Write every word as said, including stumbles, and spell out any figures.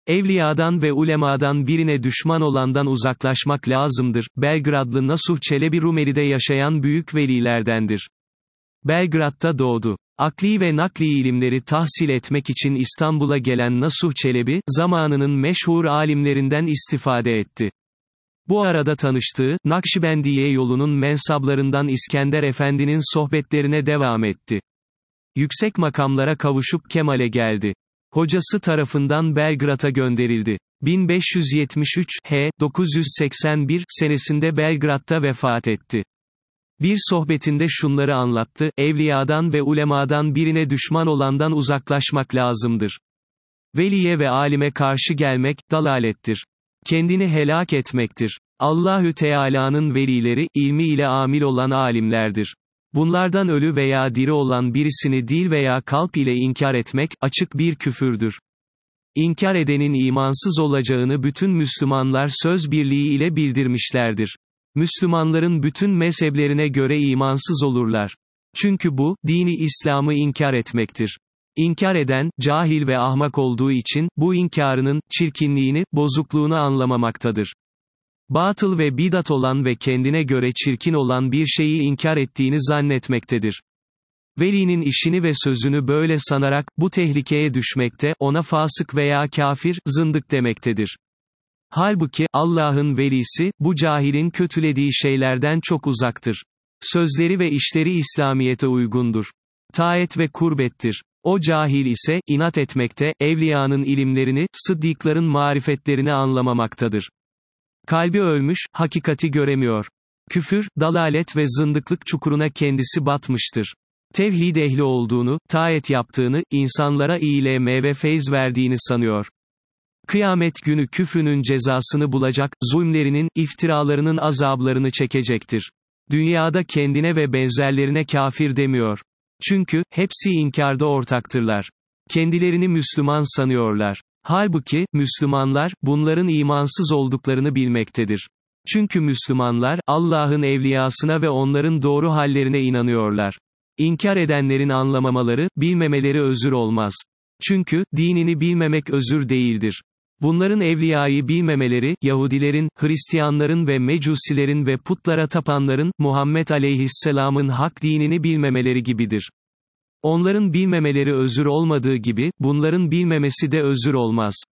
Evliyadan ve ulemadan birine düşman olandan uzaklaşmak lazımdır. Belgradlı Nasuh Çelebi Rumeli'de yaşayan büyük velilerdendir. Belgrad'da doğdu. Akli ve nakli ilimleri tahsil etmek için İstanbul'a gelen Nasuh Çelebi, zamanının meşhur alimlerinden istifade etti. Bu arada tanıştığı, Nakşibendiye yolunun mensaplarından İskender Efendi'nin sohbetlerine devam etti. Yüksek makamlara kavuşup kemale geldi. Hocası tarafından Belgrad'a gönderildi. bin beş yüz yetmiş üç H dokuz yüz seksen bir senesinde Belgrad'da vefat etti. Bir sohbetinde şunları anlattı: Evliyadan ve ulemadan birine düşman olandan uzaklaşmak lazımdır. Veliye ve alime karşı gelmek, dalalettir. Kendini helak etmektir. Allahü Teala'nın velileri, ilmi ile amil olan alimlerdir. Bunlardan ölü veya diri olan birisini dil veya kalp ile inkar etmek, açık bir küfürdür. İnkar edenin imansız olacağını bütün Müslümanlar söz birliği ile bildirmişlerdir. Müslümanların bütün mezheplerine göre imansız olurlar. Çünkü bu, dini İslam'ı inkar etmektir. İnkar eden, cahil ve ahmak olduğu için, bu inkarının, çirkinliğini, bozukluğunu anlamamaktadır. Batıl ve bidat olan ve kendine göre çirkin olan bir şeyi inkar ettiğini zannetmektedir. Velinin işini ve sözünü böyle sanarak, bu tehlikeye düşmekte, ona fasık veya kafir, zındık demektedir. Halbuki, Allah'ın velisi, bu cahilin kötülediği şeylerden çok uzaktır. Sözleri ve işleri İslamiyete uygundur. Taat ve kurbettir. O cahil ise, inat etmekte, evliyanın ilimlerini, sıddıkların marifetlerini anlamamaktadır. Kalbi ölmüş, hakikati göremiyor. Küfür, dalalet ve zındıklık çukuruna kendisi batmıştır. Tevhid ehli olduğunu, taat yaptığını, insanlara iyiliğe ve feyz verdiğini sanıyor. Kıyamet günü küfrünün cezasını bulacak, zulmlerinin, iftiralarının azablarını çekecektir. Dünyada kendine ve benzerlerine kafir demiyor. Çünkü, hepsi inkarda ortaktırlar. Kendilerini Müslüman sanıyorlar. Halbuki, Müslümanlar, bunların imansız olduklarını bilmektedir. Çünkü Müslümanlar, Allah'ın evliyasına ve onların doğru hallerine inanıyorlar. İnkar edenlerin anlamamaları, bilmemeleri özür olmaz. Çünkü, dinini bilmemek özür değildir. Bunların evliyayı bilmemeleri, Yahudilerin, Hristiyanların ve Mecusilerin ve putlara tapanların, Muhammed Aleyhisselam'ın hak dinini bilmemeleri gibidir. Onların bilmemeleri özür olmadığı gibi, bunların bilmemesi de özür olmaz.